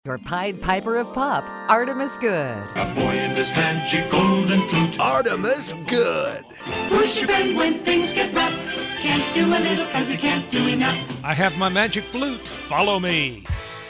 Your Pied Piper of Pop, Artemis Good. A boy in this magic golden flute. Artemis Good. Push your bed when things get rough. Can't do a little 'cause you can't do enough. I have my magic flute. Follow me.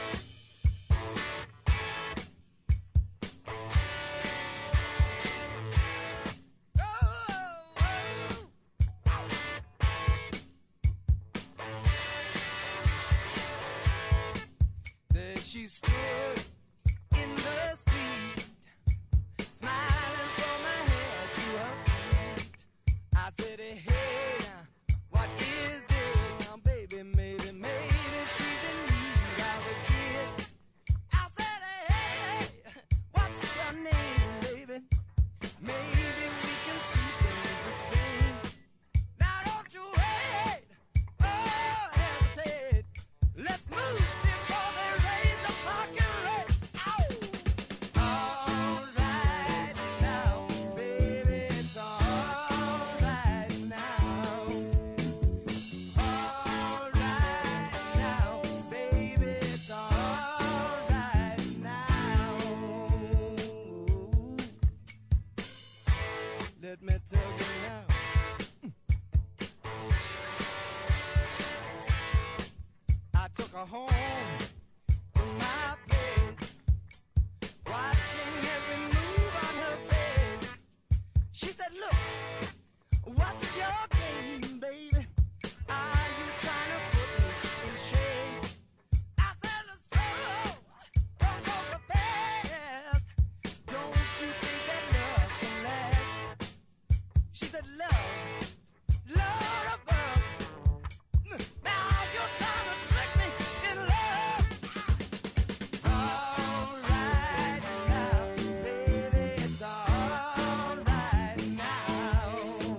There she stood in the street, smiling from her head to her feet. I said, hey, what is this? Now, baby, maybe she's in need of a kiss. I said, hey, what's your name, baby? Maybe we can see things the same. Now, don't you wait, oh, hesitate. Let's move before they raise the parking rate. All right now, baby, it's all right now. All right now, baby, it's all right now. Let me tell you now. I took her home to my place, watching every move on her face. She said, look, what's your game, baby? Are you trying to put me in shame? I said, slow, don't go so fast. Don't you think that love can last? She said, love, Lord above. Now you're trying to trick me in love. All right now, baby, it's all right now.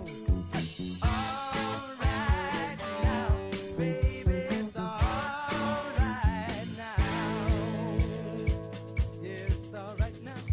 All right now, baby, it's all right now. Yeah, it's all right now.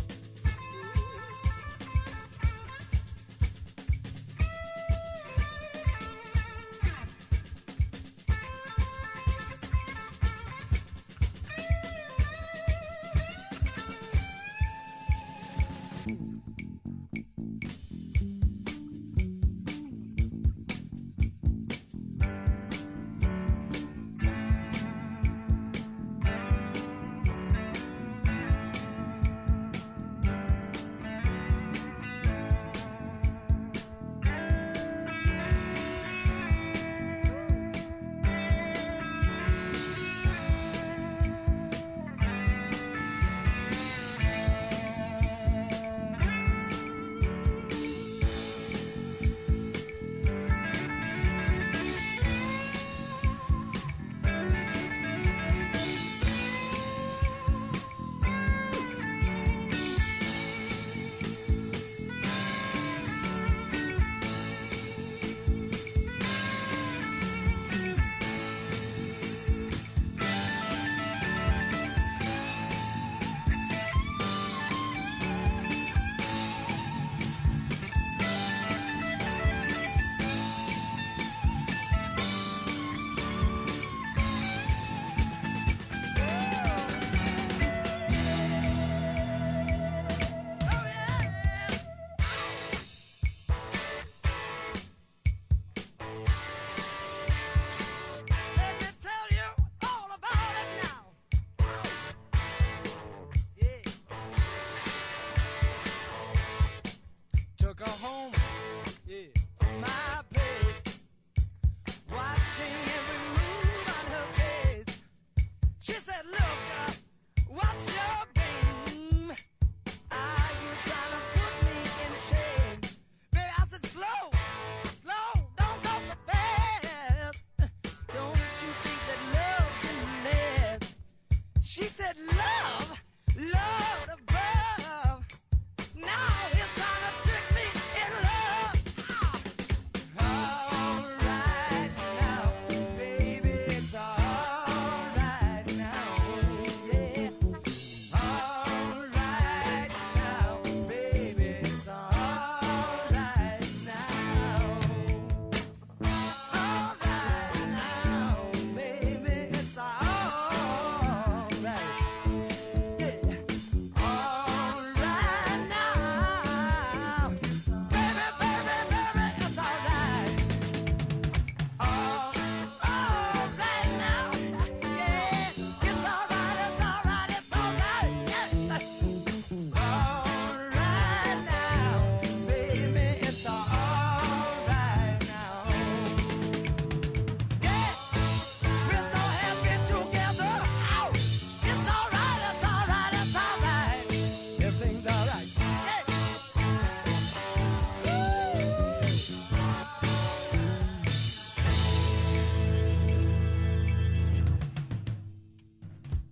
Let me tell you all about it now. Yeah. Took her home, yeah, to my place, watching every move on her face. She said, look, what's your game? Are you trying to put me in shame? Baby, I said, slow, don't go so fast. Don't you think that love can last? She said, love, Lord above. Now he's trying to trick me in love. All right now, baby, it's all right now. Yeah. All right now, baby, it's all right now. All right now, baby, it's all right.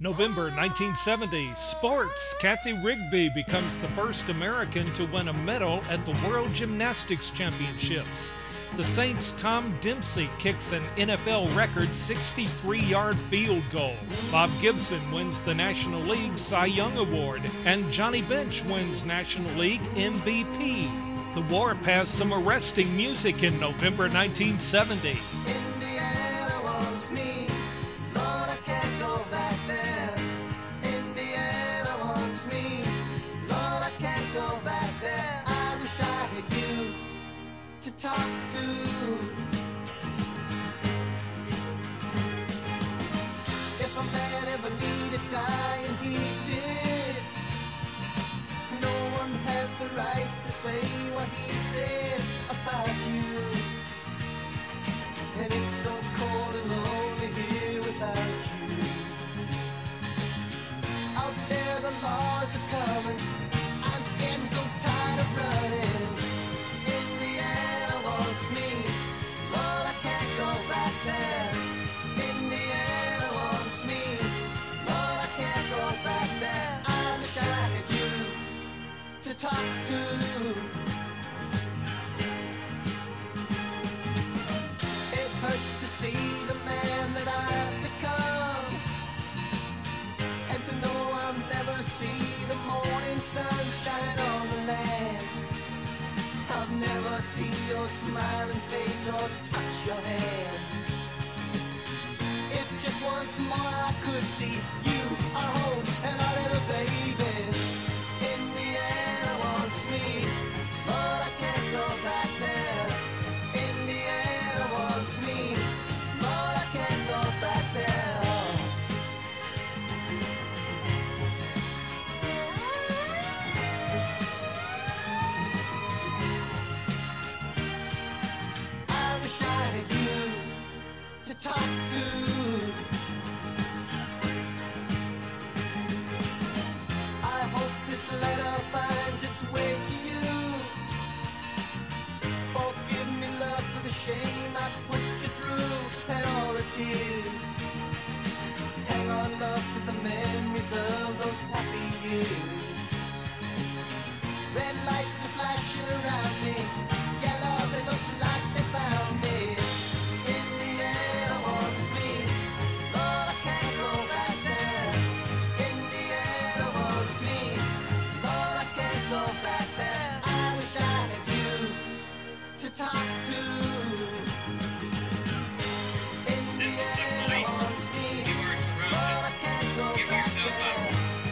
November 1970, sports. Kathy Rigby becomes the first American to win a medal at the World Gymnastics Championships. The Saints' Tom Dempsey kicks an NFL record 63-yard field goal. Bob Gibson wins the National League Cy Young Award, and Johnny Bench wins National League MVP. The war has some arresting music in November 1970. Indiana wants me, Lord, I can't go back there. Indiana wants me, Lord, I can't go back there. I wish I had you to talk to. If a man ever needed dying, he did. No one had the right to say what he said about you. And it's so cold and lonely here without you. Out there the laws are coming, I'm scared and so tired of running. Indiana wants me, Lord, I can't go back there. Indiana wants me, Lord, I can't go back there. I wish I had you to talk to. It hurts to see the man that I've become, and to know I'll never see the morning sunshine on the land. I'll never see your smiling face or touch your hand. If just once more I could see you, our home, and our little baby. Indiana wants me, Lord, I can't go back there. Indiana wants me, Lord, I can't go back there. I wish I had you to talk to. I hope this letter finds its way to you. Forgive me, love, for the shame I put you through and all the tears. Hang on, love, to the memories of those happy years. Red lights are flashing around me. Yeah, love, it looks like they found me. Indiana wants me, Lord, I can't go back there. Indiana wants me, Lord, I can't go back there. I wish I had you to talk to. Indiana wants me, Lord, I can't go back there.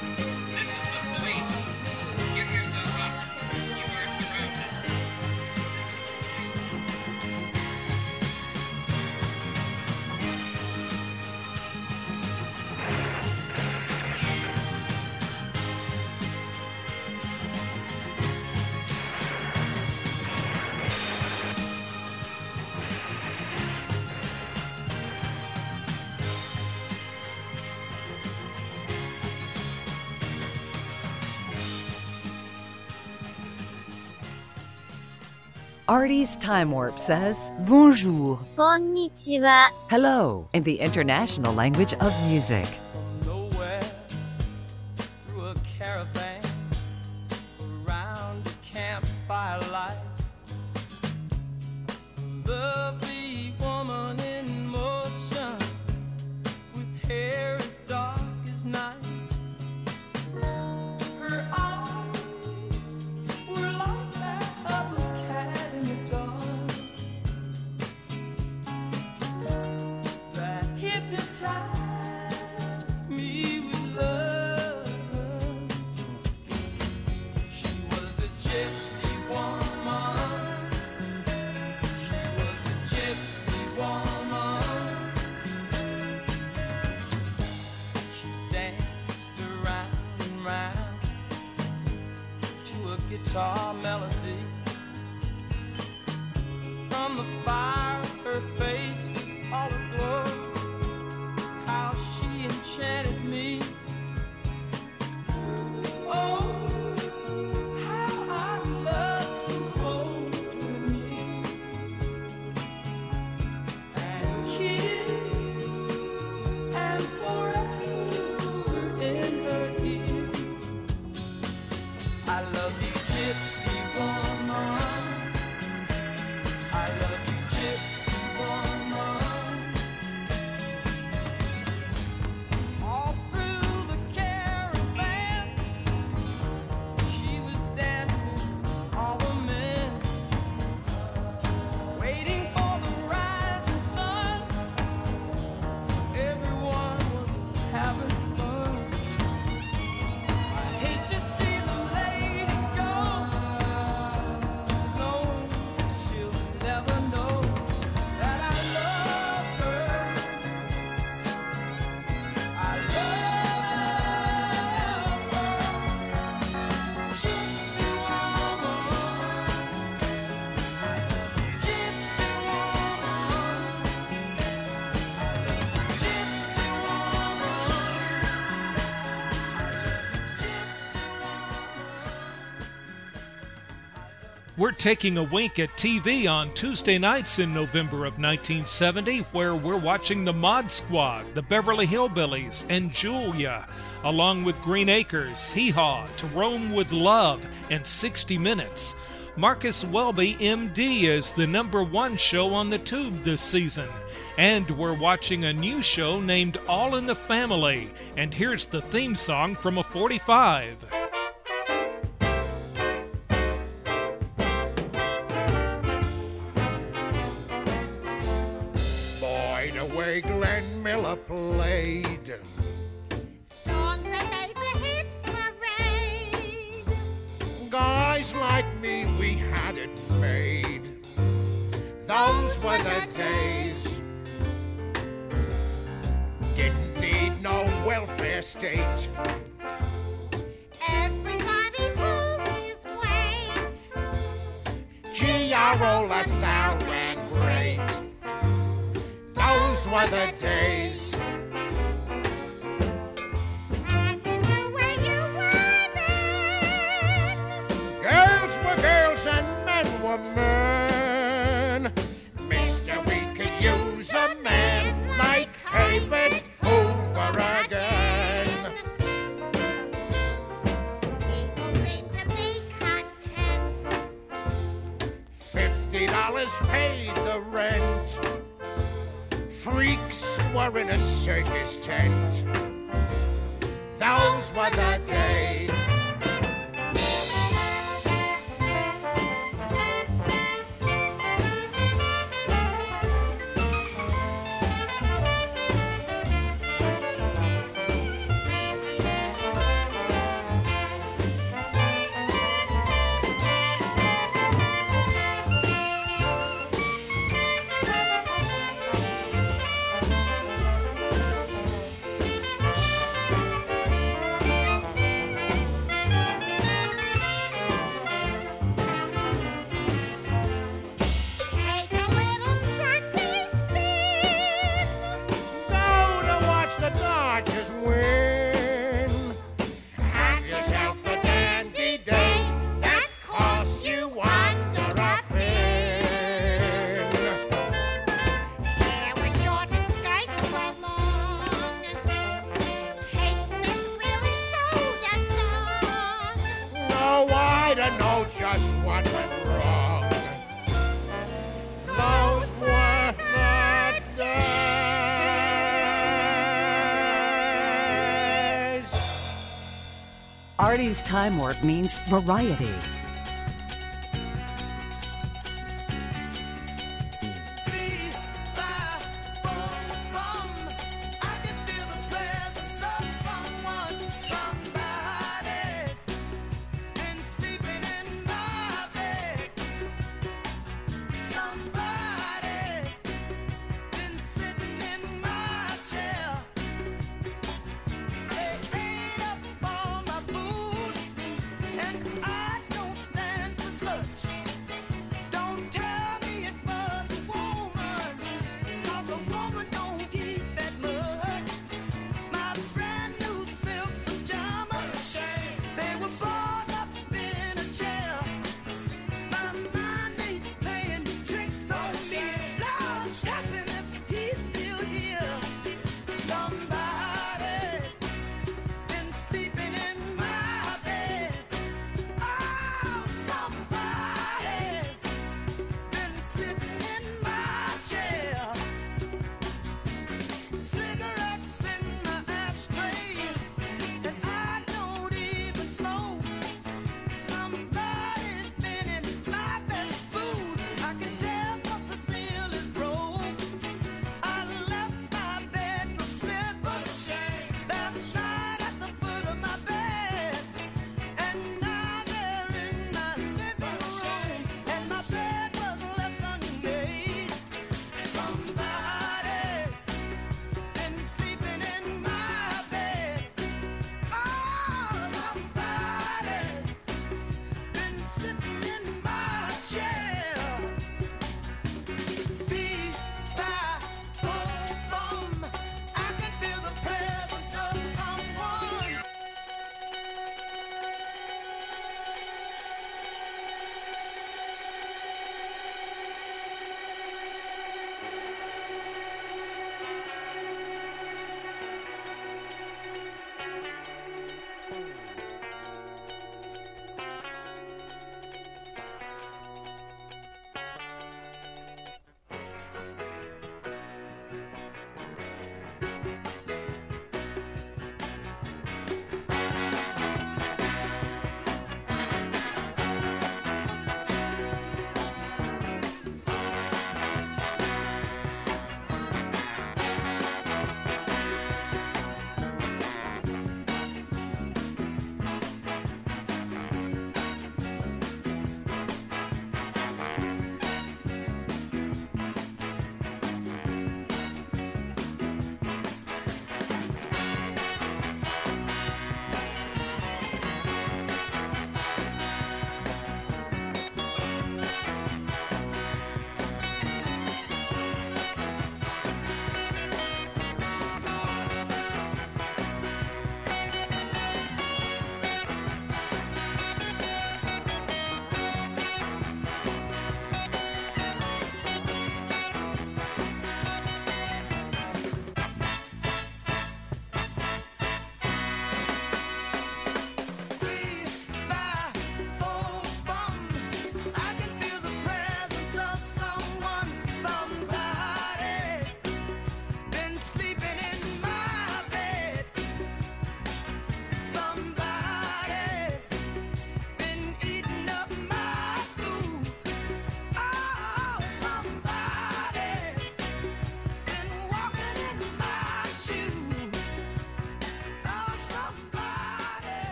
Artie's Time Warp says, Bonjour. こんにちは。 hello in the international language of music. Nowhere through a caravan around a campfire light. Lovely woman in motion with hair as dark as night. Her eyes were like that of a cat in the dark that hypnotized me with love. She was a gypsy woman. She was a gypsy woman. She danced around and round to a guitar melody. From the fire, her face was all aglow. How she enchanted me. Oh, how I love to hold her near and kiss and forever We're taking a wink at TV on Tuesday nights in November of 1970, where we're watching the Mod Squad, the Beverly Hillbillies, and Julia, along with Green Acres, Hee Haw, To Roam with Love, and 60 Minutes. Marcus Welby, MD, is the #1 show on the Tube this season. And we're watching a new show named All in the Family. And here's the theme song from a 45. Boy, the way Glenn Miller played. Songs that made the hit parade. Guys like me, we had it made. Those were the days. Didn't need no welfare state. Everybody pulled his weight. Gee, I roll a sound and great. Those were the days. And you knew where you were then. Girls were girls and men were men. Mister, we could use a man like Herbert Hoover again. People seem to be content. $50 paid the rent. Freaks were in a circus tent. Those were the days. Take a little Sunday spin. Go to watch the Dodgers win. Have yourself a dandy day that cost you under a fin. Hair was short and skirts were long. Kate Smith really sold a song. No, I don't know just what went wrong. Those were the days. Artie's Time Warp means variety. I can feel the presence of someone, somebody's been sleeping in my bed. Somebody's been sitting in my chair. They ate up all my food, and I don't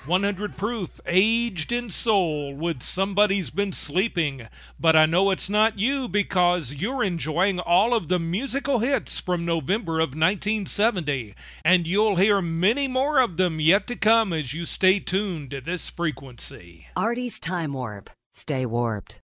100 Proof, Aged in Soul with Somebody's Been Sleeping. But I know it's not you because you're enjoying all of the musical hits from November of 1970. And you'll hear many more of them yet to come as you stay tuned to this frequency. Artie's Time Warp. Stay warped.